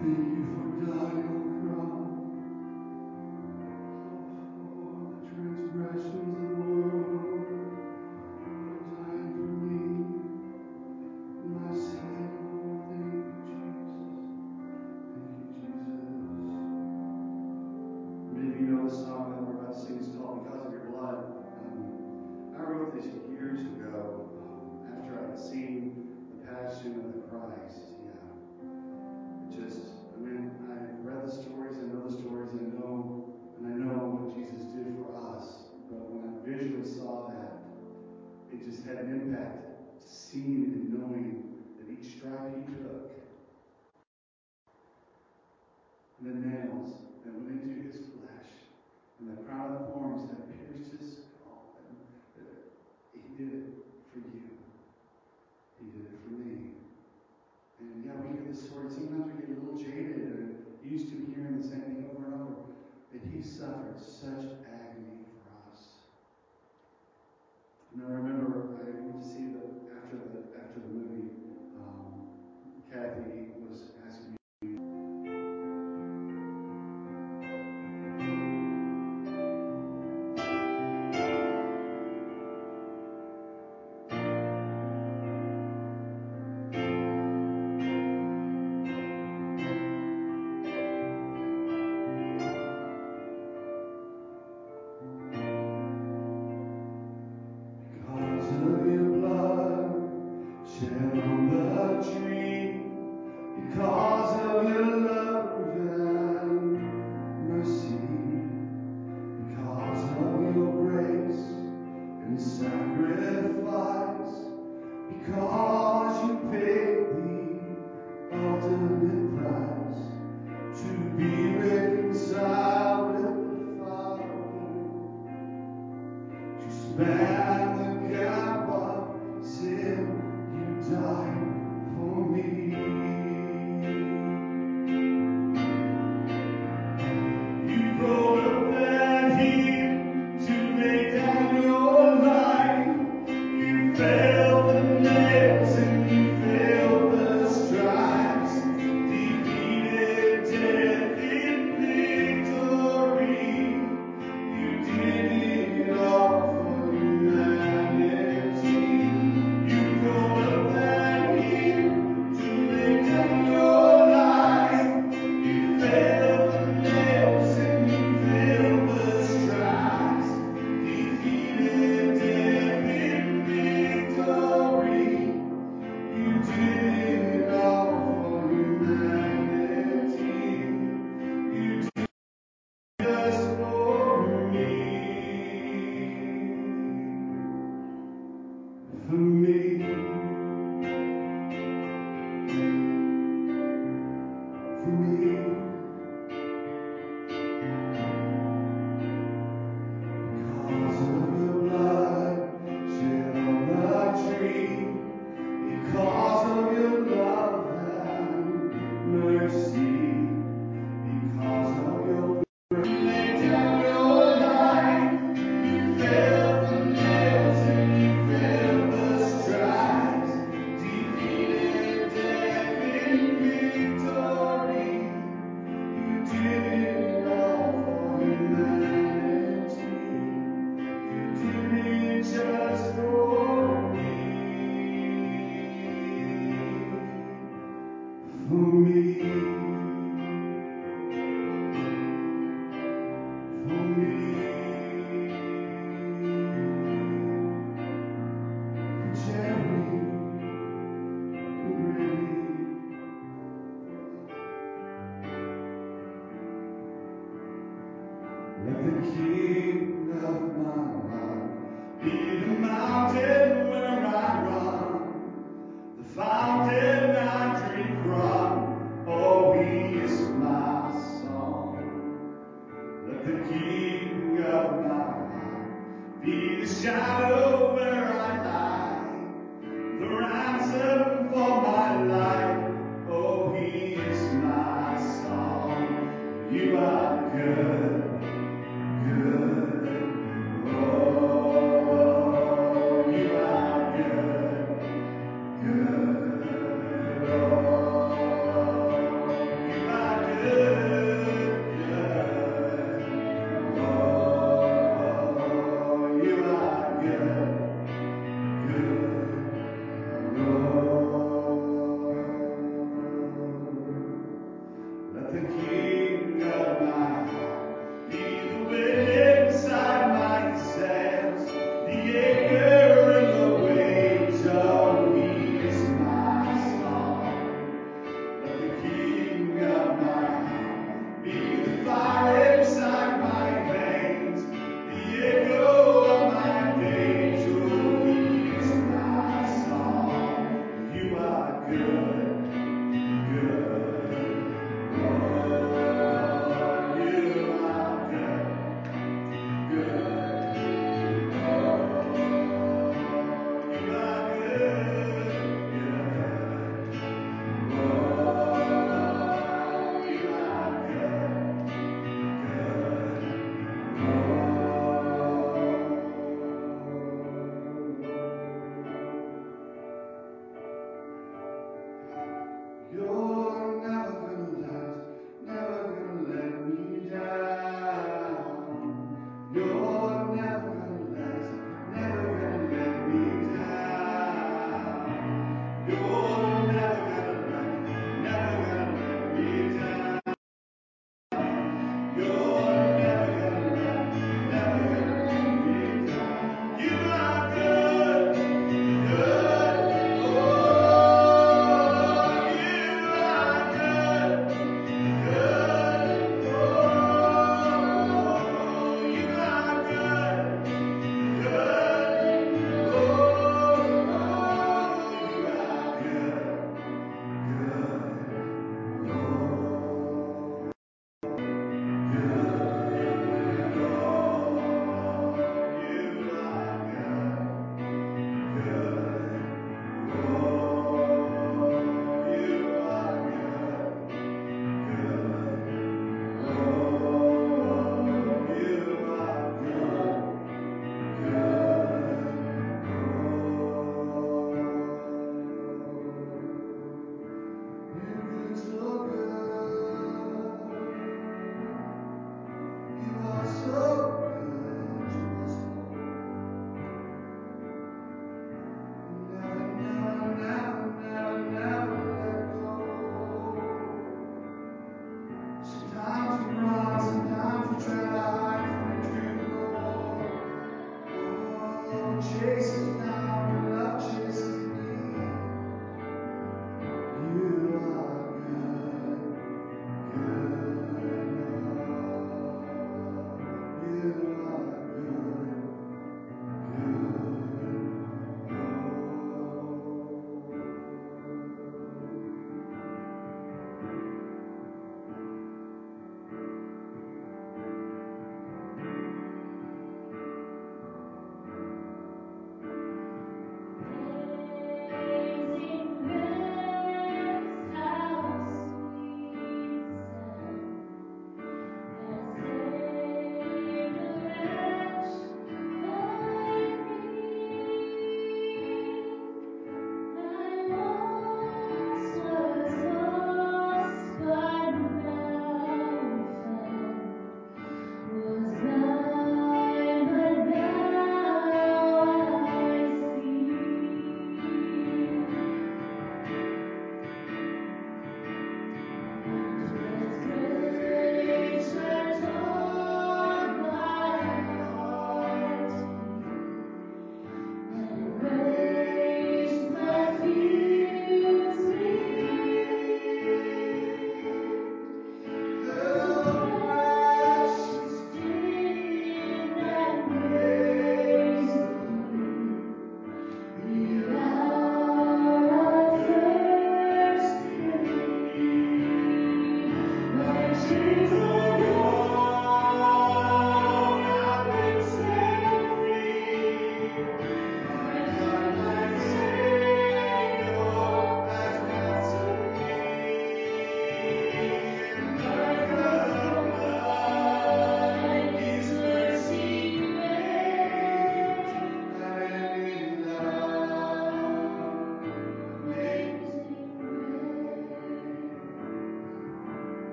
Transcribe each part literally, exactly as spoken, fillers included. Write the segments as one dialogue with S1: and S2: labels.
S1: Thank you for dying on the cross for the transgressions of the world, for dying for me, my sin. Oh, thank you, Jesus. Thank you, Jesus. Many of you know the song that we're about to sing. It's called Because of Your Blood. Um, I wrote this years ago um, after I had seen the Passion of the Christ. Yeah. It just, I mean, I read the stories, I know the stories, I know, and I know what Jesus did for us. But when I visually saw that, it just had an impact, seeing and knowing that each stripe he took, and the nails that went into his flesh, and the crown of thorns that pierced his skull, and that he did it for you. He did it for me. And yeah, we hear this story. Sometimes we get a little jaded and used to hearing the same thing over and over. That he suffered such agony for us. And I remember I went to see the after the after the movie. Um, Kathy was asking me. Because of your blood shed on the tree, because of your love and mercy, because of your grace and sacrifice, because you paid the ultimate price to be reconciled with the Father, to span the gap of sin. You died for me. You rolled up that heap to lay down your life. You felt the nails and you felt the stripes, defeated death in victory. You did it all for humanity. You rolled up that heap to lay down your life. You felt the nails and you felt the stripes, defeated death in victory. You did it all for humanity. You did it just for me. For me. For me. Because of your blood shed on the tree, because of your love and mercy, because of your grace, you laid down your life. You felt the nails and you felt the stripes, defeated death in victory.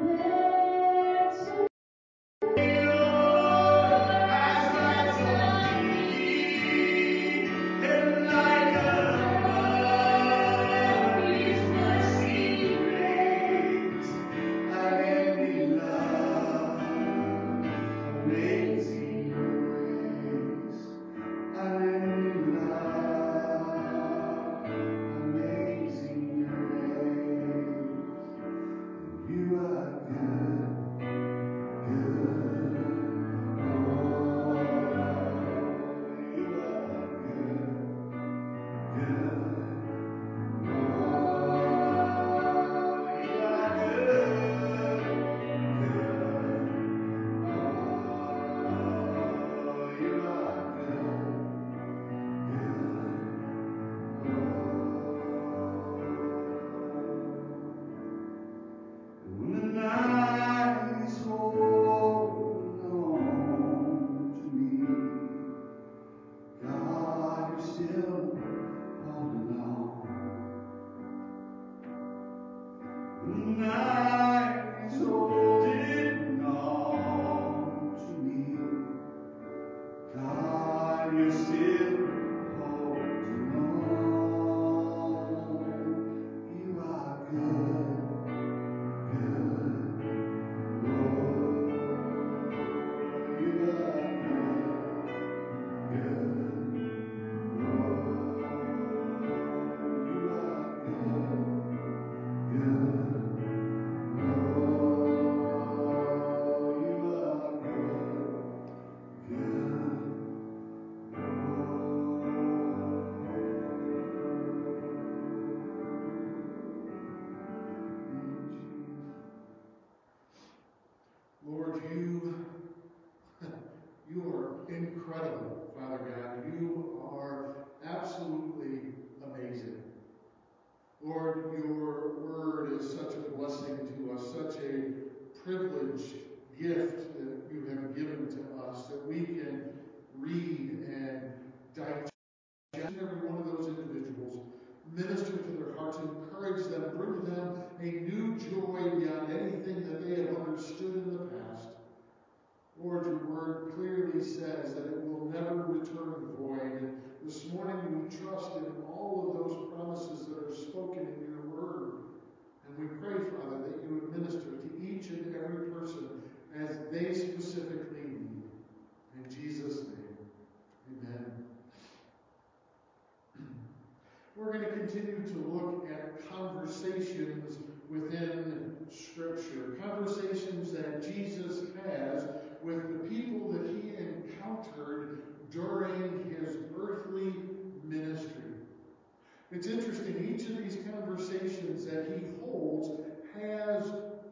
S2: It's interesting, each of these conversations that he holds has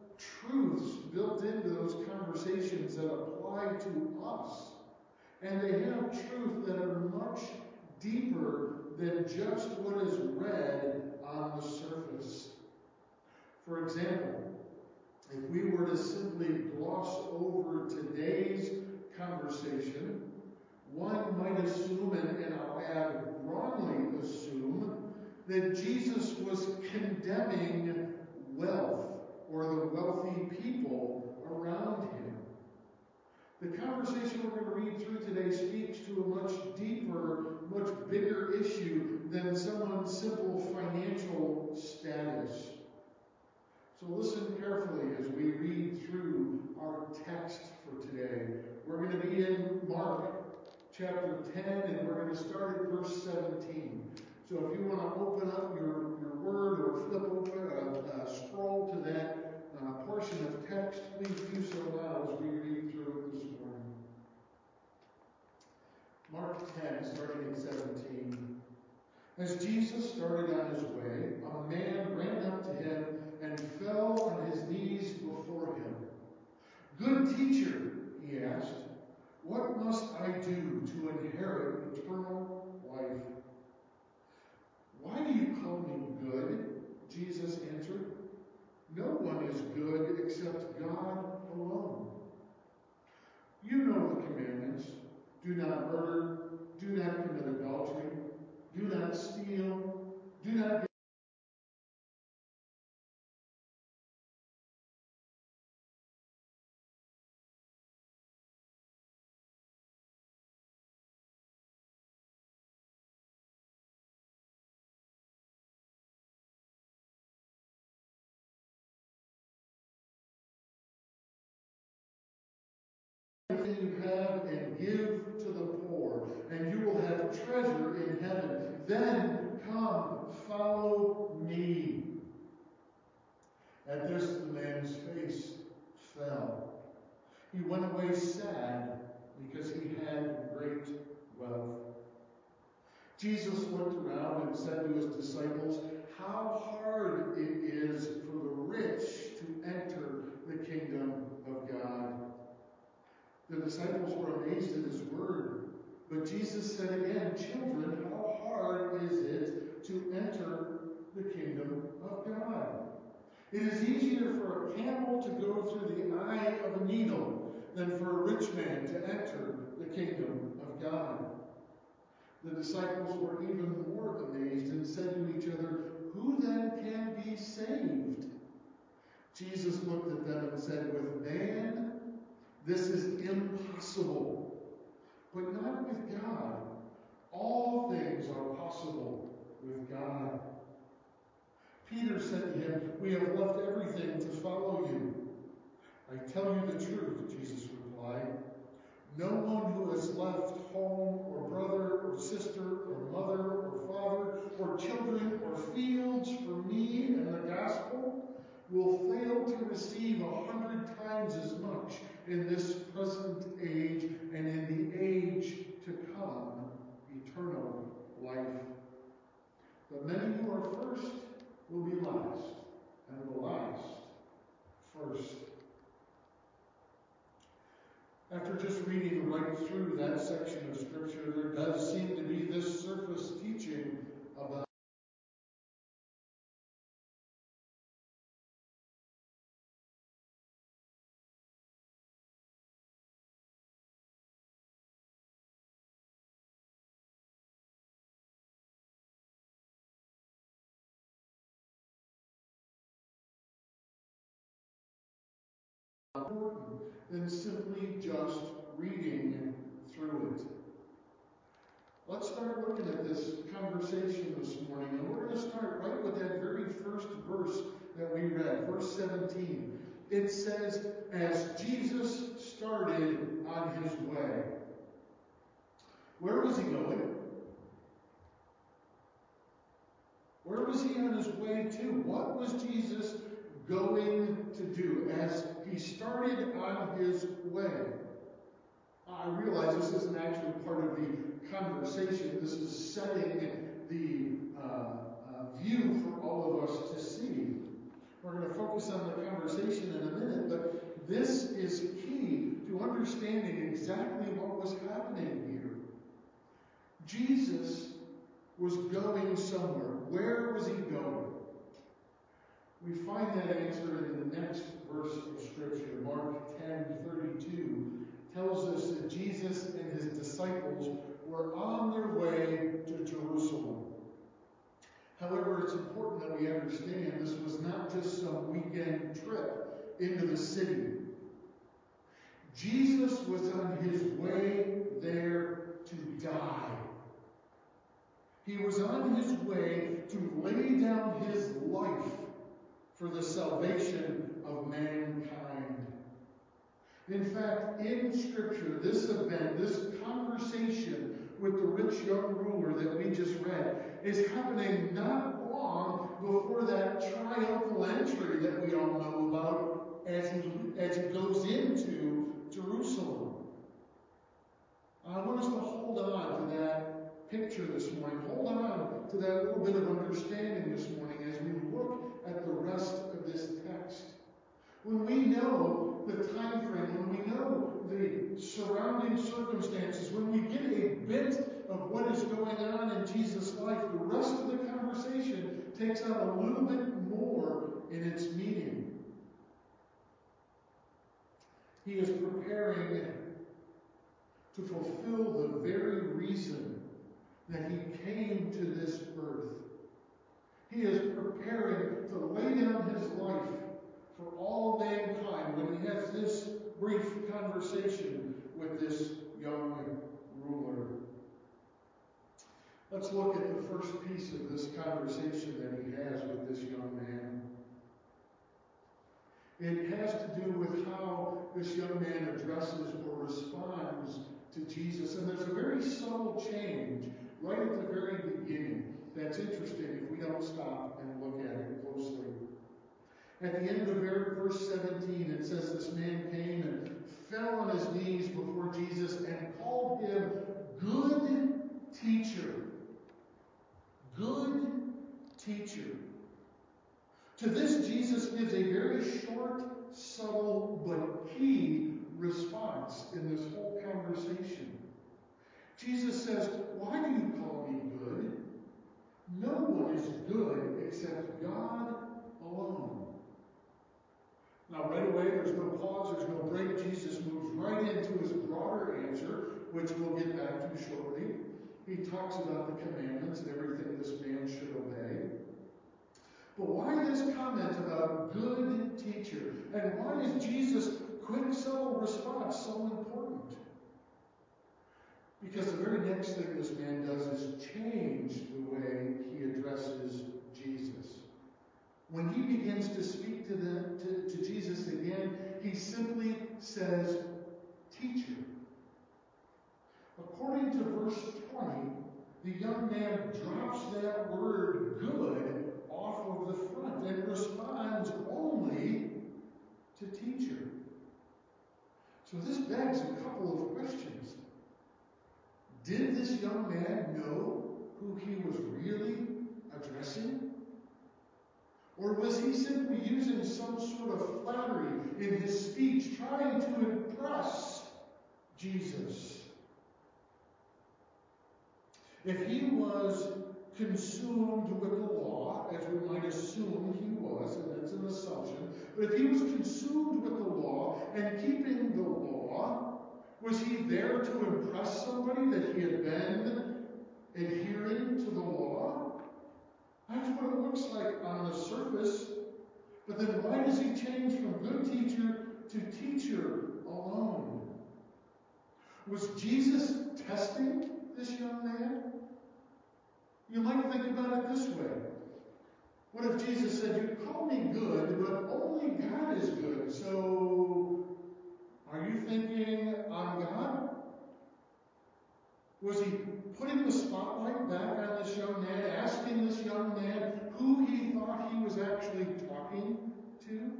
S2: truths built into those conversations that apply to us. And they have truths that are much deeper than just what is read on the surface. For example, if we were to simply gloss over today's conversation, one might assume, and, and I'll add wrongly assume, that Jesus was condemning wealth or the wealthy people around him. The conversation we're going to read through today speaks to a much deeper, much bigger issue than someone's simple financial status. So listen carefully as we read through our text for today. We're going to be in Mark chapter ten, and we're going to start at verse seventeen. So if you want to open up your, your word or flip open, uh, uh, scroll to that uh, portion of text, please do so now as we read through it this morning. Mark ten, starting at seventeen. As Jesus started on his way, a man ran up to him and fell on his knees before him. "Good teacher," he asked, "what must I do to inherit eternal life?" "Why do you call me good?" Jesus answered. "No one is good except God alone. You know the commandments. Do not murder. Do not commit adultery. Do not steal. Do not Then come, follow me. At this, the man's face fell. He went away sad because he had great wealth. Jesus looked around and said to his disciples, "How hard it is for the rich to enter the kingdom of God." The disciples were amazed at his word. But Jesus said again, "Children, how hard is it to enter the kingdom of God? It is easier for a camel to go through the eye of a needle than for a rich man to enter the kingdom of God." The disciples were even more amazed and said to each other, "Who then can be saved?" Jesus looked at them and said, "With man, this is impossible, but not with God. All things are possible with God." Peter said to him, "We have left everything to follow you." "I tell you the truth," Jesus replied. "No one who has left home or brother or sister or mother or father or children or fields for me and the gospel will fail to receive a hundred times as much in this present age and in the age to come, eternal life. But many who are first will be last, and the last first." After just reading right through that section of Scripture, there does seem to be this surface teaching about important than simply just reading through it. Let's start looking at this conversation this morning, and we're going to start right with that very first verse that we read, verse seventeen. It says, "As Jesus started on his way." Where was he going? Where was he on his way to? What was Jesus going to do as he started on his way? I realize this isn't actually part of the conversation. This is setting the uh, uh, view for all of us to see. We're going to focus on the conversation in a minute, but this is key to understanding exactly what was happening here. Jesus was going somewhere. Where was he going? We find that answer in the next verse of Scripture. Mark ten thirty-two tells us that Jesus and his disciples were on their way to Jerusalem. However, it's important that we understand this was not just some weekend trip into the city. Jesus was on his way there to die. He was on his way to lay down his life for the salvation of mankind. In fact, in Scripture, this event, this conversation with the rich young ruler that we just read, is happening not long before that triumphal entry that we all know about as he, as he goes into Jerusalem. I want us to hold on to that picture this morning. Hold on to that little bit of understanding this morning as we look at the rest of this text. When we know the time frame, when we know the surrounding circumstances, when we get a bit of what is going on in Jesus' life, the rest of the conversation takes on a little bit more in its meaning. He is preparing to fulfill the very reason that he came to this earth. He is preparing to lay down his life for all mankind when he has this brief conversation with this young ruler. Let's look at the first piece of this conversation that he has with this young man. It has to do with how this young man addresses or responds to Jesus. And there's a very subtle change right at the very beginning that's interesting if we don't stop and look at it closely. At the end of verse seventeen, it says this man came and fell on his knees before Jesus and called him good teacher. Good teacher. To this, Jesus gives a very short, subtle, but key response in this whole conversation. Jesus says, "Why do you call me good? No one is good except God alone." Now, right away, there's no pause, there's no break. Jesus moves right into his broader answer, which we'll get back to shortly. He talks about the commandments and everything this man should obey. But why this comment about good teacher? And why is Jesus' quick, subtle response so important? Because the very next thing this man does is change the way he addresses Jesus. When he begins to speak to, the, to, to Jesus again, he simply says, teacher. According to verse twenty, the young man drops that word good off of the front and responds only to teacher. So this begs a couple of questions. Did this young man know who he was really addressing? Or was he simply using some sort of flattery in his speech, trying to impress Jesus? If he was consumed with the law, as we might assume he was, and that's an assumption, but if he was consumed with the law and keeping the law, was he there to impress somebody that he had been adhering to the law? That's what it looks like on the surface. But then why does he change from good teacher to teacher alone? Was Jesus testing this young man? You might think about it this way. What if Jesus said, "You call me good, but only God is good. So, are you thinking I'm God?" Was he putting the spotlight back on this young man, asking this young man who he thought he was actually talking to?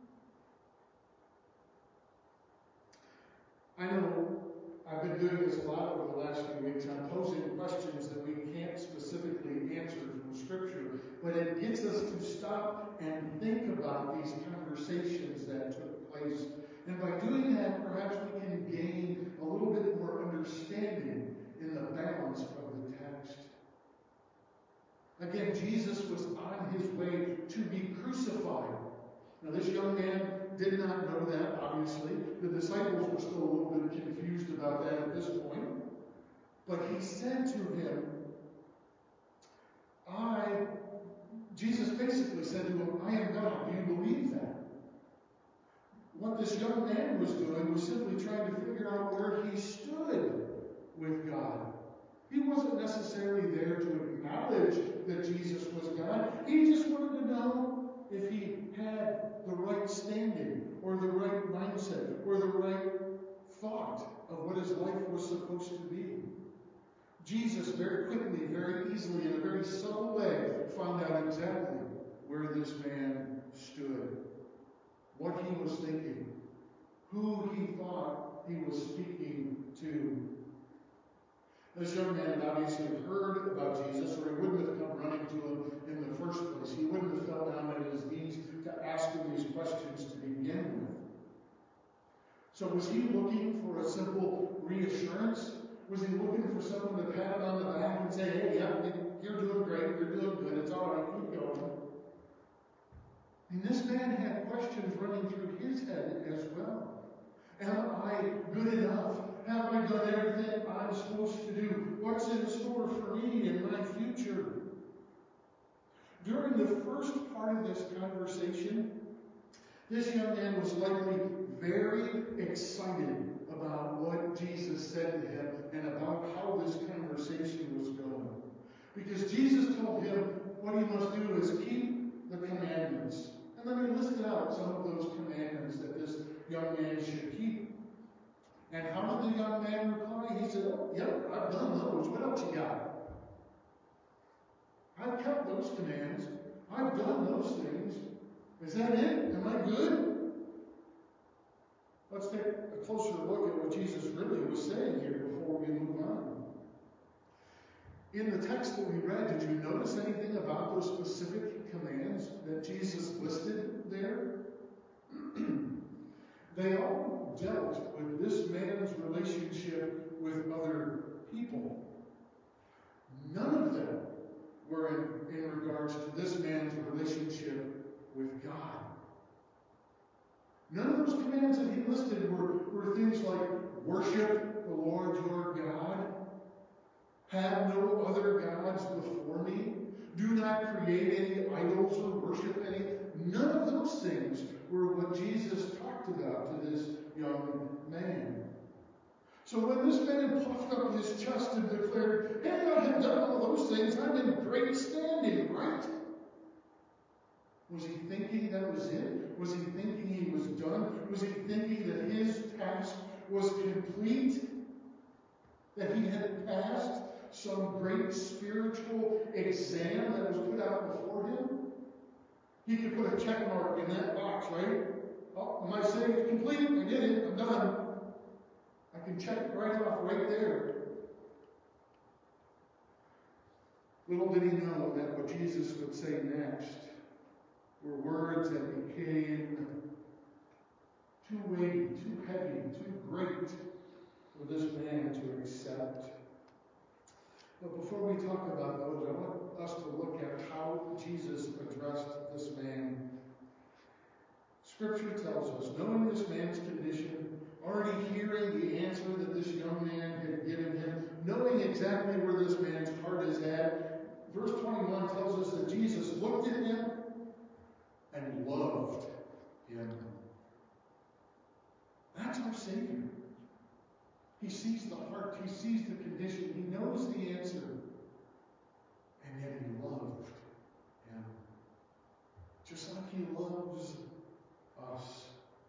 S2: I know I've been doing this a lot over the last few weeks. I'm posing questions that we can't specifically answer from Scripture, but it gets us to stop and think about these conversations that took place. And by doing that, perhaps we can gain a little bit more understanding in the balance of the text. Again, Jesus was on his way to be crucified. Now, this young man did not know that, obviously. The disciples were still a little bit confused about that at this point. But he said to him, I, Jesus basically said to him, "I am God. Do you believe that?" What this young man was doing was simply trying to figure out where he stood with God. He wasn't necessarily there to acknowledge that Jesus was God. He just wanted to know if he had the right standing, or the right mindset, or the right thought of what his life was supposed to be. Jesus very quickly, very easily, in a very subtle way, found out exactly where this man stood, what he was thinking, who he thought he was speaking to. This young man had obviously heard about Jesus, or he wouldn't have come running to him in the first place. He wouldn't have fell down on his knees to ask him these questions to begin with. So was he looking for a simple reassurance? Was he looking for someone to pat him on the back and say, "Hey, yeah, you're doing great, you're doing good, it's all right, keep going"? And this man had questions running through his head as well. Am I good enough? Have I done everything I'm supposed to do? What's in store for me in my future? During the first part of this conversation, this young man was likely very excited about what Jesus said to him and about how this conversation was going. Because Jesus told him what he must do is keep the commandments. And then he listed out some of those commandments that this young man should keep. And how did the young man reply? He said, "Oh, yep, I've done those. What else you got?" I've kept those commands. I've done those things. Is that it? Am I good? Let's take a closer look at what Jesus really was saying here before we move on. In the text that we read, did you notice anything about those specific commands that Jesus listed there? They all dealt with this man's relationship with other people. None of them were in, in regards to this man's relationship with God. None of those commands that he listed were, were things like worship the Lord your God, have no other gods before me, do not create any idols or worship any. None of those things were what Jesus talked about to this young man. So when this man puffed up his chest and declared, hey, I have done all those things, I'm in great standing, right? Was he thinking that was it? Was he thinking he was done? Was he thinking that his task was complete? That he had passed some great spiritual exam that was put out before him? He could put a check mark in that box, right? Oh, am I saved? Complete? I did it. I'm done. I can check it right off right there. Little did he know that what Jesus would say next were words that became too weighty, too heavy, too great for this man to accept. But before we talk about those, I want us to look at how Jesus addressed this man. Scripture tells us, knowing this man's condition, already hearing the answer that this young man had given him, knowing exactly where this man's heart is at, verse twenty-one tells us that Jesus looked at him and loved him. That's our Savior. He sees the heart. He sees the condition. He knows the answer. And yet he loved him. Just like he loves us.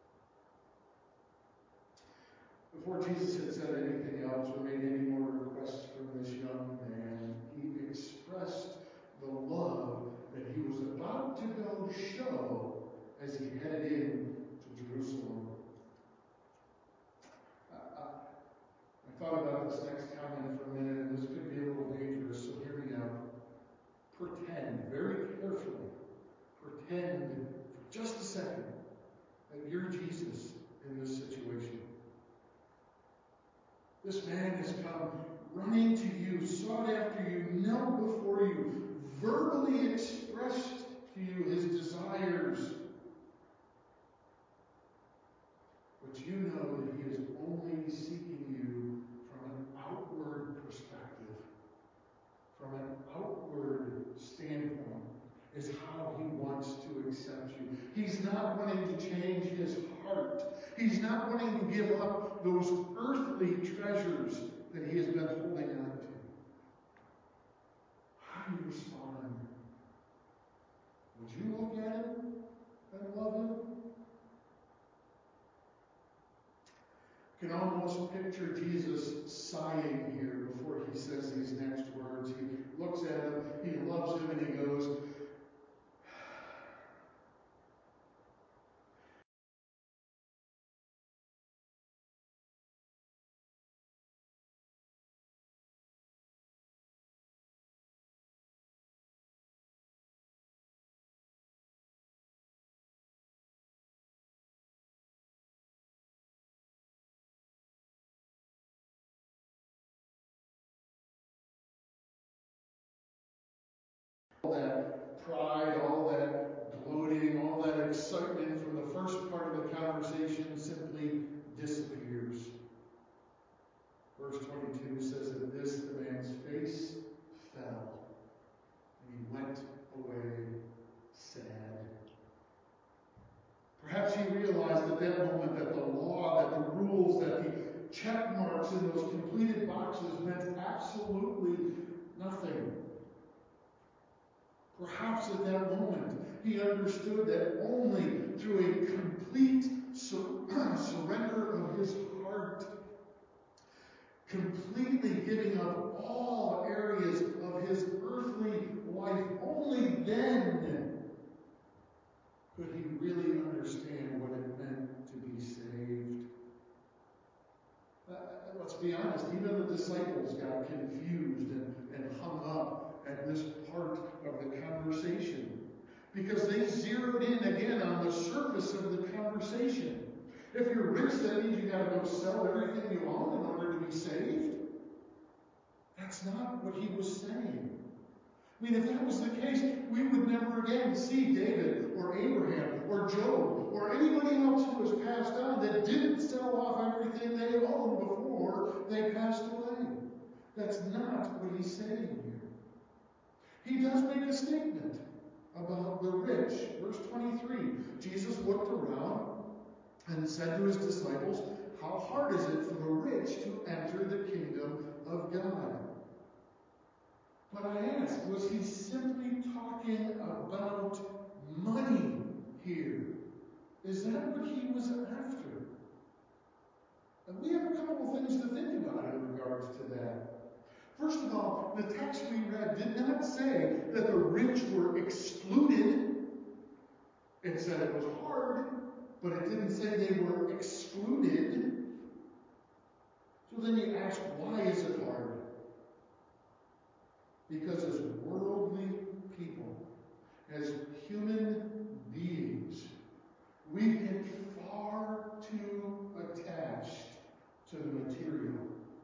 S2: Before Jesus had said anything else or made any more requests from this young man, he expressed the love that he was about to go show as he headed in to Jerusalem. I thought about this next comment for a minute, and this could be a little dangerous, so hear me out. Pretend, very carefully, pretend for just a second that you're Jesus in this situation. This man has come running to you, sought after you, knelt before you, verbally expressed to you his desires. But you know that he is only seeking you from an outward perspective, from an outward standpoint, is how he wants to accept you. He's not wanting to change his heart. He's not wanting to give up those earthly treasures that he has been holding on to. How do you respond? Would you look at him and love him? You can almost picture Jesus sighing here before he says these next words. He looks at him, he loves him, and he goes, all that pride, all that gloating, all that excitement from the first part of the conversation simply disappears. Verse twenty-two says that this, the man's face fell, and he went away sad. Perhaps he realized at that moment that the law, that the rules, that the check marks in those completed boxes meant absolutely nothing. Perhaps at that moment he understood that only through a complete sur- surrender of his heart, completely giving up all areas of his earthly life be honest, even the disciples got confused and, and hung up at this part of the conversation. Because they zeroed in again on the surface of the conversation. If you're rich, that means you got to go sell everything you own in order to be saved. That's not what he was saying. I mean, if that was the case, we would never again see David or Abraham or Job or anybody else who was passed on that didn't sell off everything they owned before they passed away. That's not what he's saying here. He does make a statement about the rich. Verse twenty-three, Jesus looked around and said to his disciples, "How hard is it for the rich to enter the kingdom of God?" But I ask, was he simply talking about money here? Is that what he was after? And we have a couple of things to think about in regards to that. First of all, the text we read did not say that the rich were excluded. It said it was hard, but it didn't say they were excluded. So then you ask, why is it hard? Because as worldly people, as human beings, we get far too attached to the material.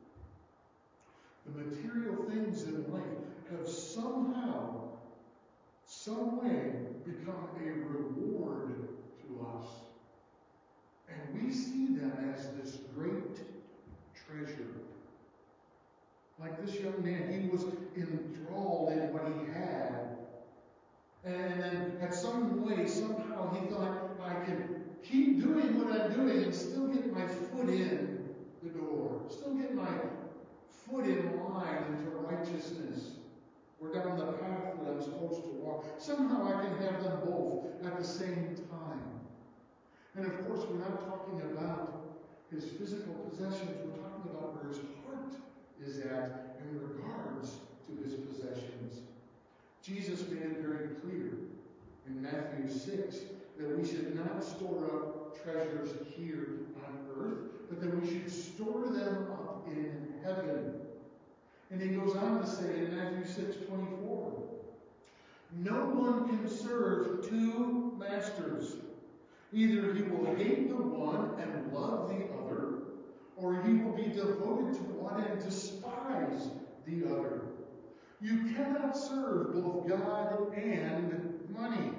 S2: The material things in life have somehow, some way, become a reward to us. And we see them as this great treasure. Like this young man, he was enthralled in what he had. And then at some way, somehow he thought, I can keep doing what I'm doing and still get my foot in the door. Still get my foot in line into righteousness. Or down the path that I'm supposed to walk. Somehow I can have them both at the same time. And of course, we're not talking about his physical possessions. We're talking about where his heart is at in regards to his possessions. Jesus made it very clear in Matthew six that we should not store up treasures here on earth, but that we should store them up in heaven. And he goes on to say in Matthew six twenty-four, no one can serve two masters. Either he will hate the one and love the other, or he will be devoted to one and despise the other. You cannot serve both God and money.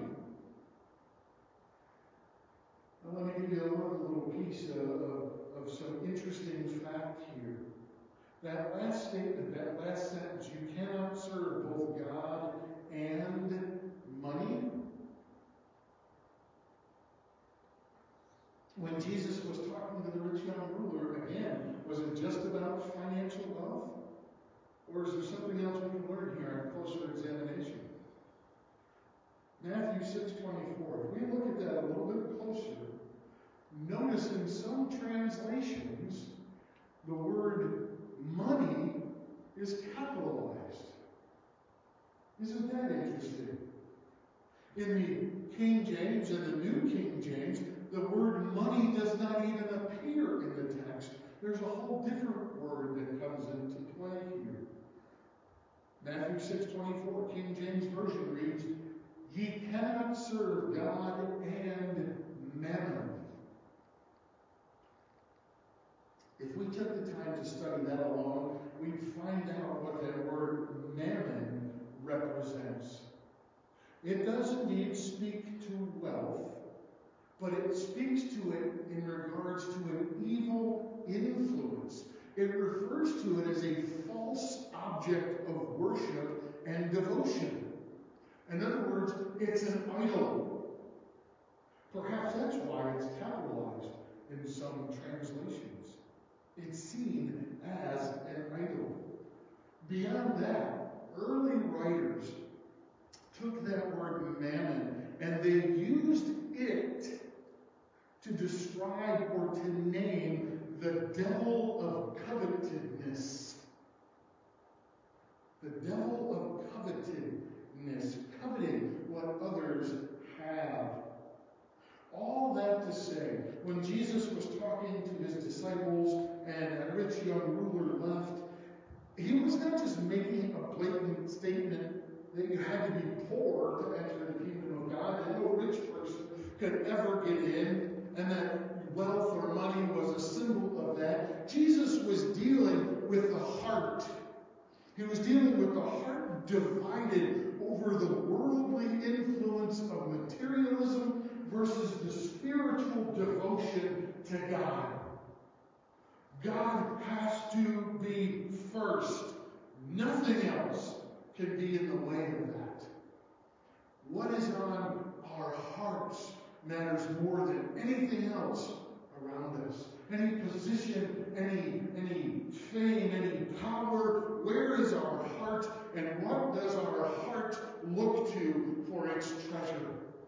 S2: Now let me give you another little piece of, of, of some interesting fact here. That last statement, that last sentence, you cannot serve both God and money. When Jesus was talking to the rich young ruler, again, was it just about financial wealth? Or is there something else we can learn here on closer examination? Matthew six twenty-four. If we look at that a little bit closer, notice in some translations, the word money is capitalized. Isn't that interesting? In the King James and the New King James, the word money does not even appear in the text. There's a whole different word that comes into play here. Matthew six twenty-four, King James Version reads, ye cannot serve God and mammon. If we took the time to study that alone, we'd find out what that word mammon represents. It does indeed speak to wealth, but it speaks to it in regards to an evil influence. It refers to it as a false object of worship and devotion. In other words, it's an idol. Perhaps that's why it's capitalized in some translations. It's seen as an idol. Beyond that, early writers took that word mammon and they used it to describe or to name the devil of covetousness. The devil of covetousness, coveting what others have. All that to say, when Jesus was talking to his disciples and a rich young ruler He was dealing with the heart divided over the worldly influence of materialism versus the spiritual devotion to God. God has to be first. Nothing else can be in the way of that. What is on our hearts matters more than anything else around us. Any position, any, any fame, any power. Where is our heart, and what does our heart look to for its treasure?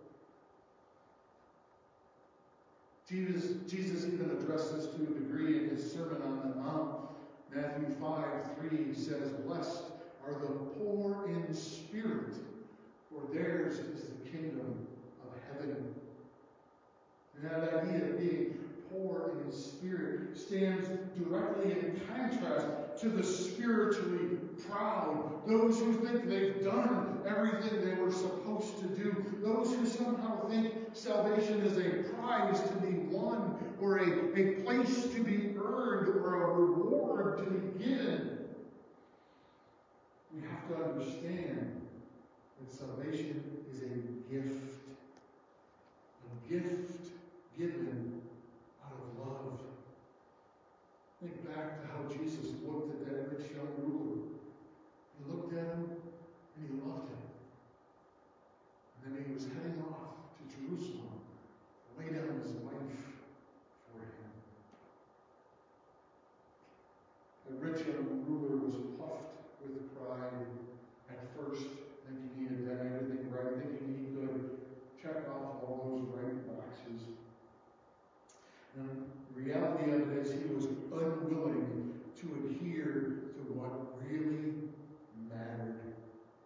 S2: Jesus, Jesus even addressed this to a degree in his Sermon on the Mount. Matthew five three says, "Blessed are the poor in spirit, for theirs is the kingdom of heaven." And that idea of being poor in spirit stands directly in contrast to the spiritually proud, those who think they've done everything they were supposed to do, those who somehow think salvation is a prize to be won, or a, a place to be earned, or a reward to be given. We have to understand that salvation is a gift. A gift given out of love. Think back to how Jesus looked at that rich young ruler. He looked at him and he loved him. And then he was heading off to Jerusalem to lay down his life for him. The rich young ruler was puffed with pride at first, thinking he had done everything right, thinking he could check off all those right boxes. And the reality of it